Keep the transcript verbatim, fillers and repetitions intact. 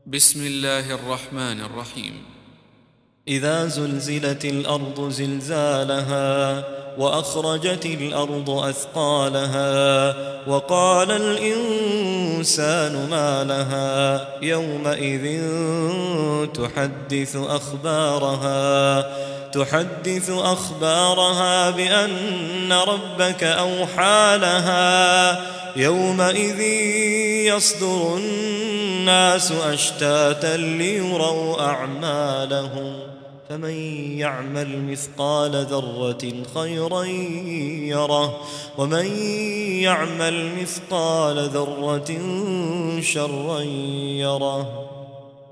بسم الله الرحمن الرحيم. إذا زلزلت الأرض زلزالها وأخرجت الأرض أثقالها وقال الإنسان ما لها يومئذ تحدث أخبارها تحدث أخبارها بأن ربك أوحى لها يومئذ يصدر الناس أشتاتا ليروا أعمالهم فمن يعمل مثقال ذرة خيرا يره ومن يعمل مثقال ذرة شرا يره.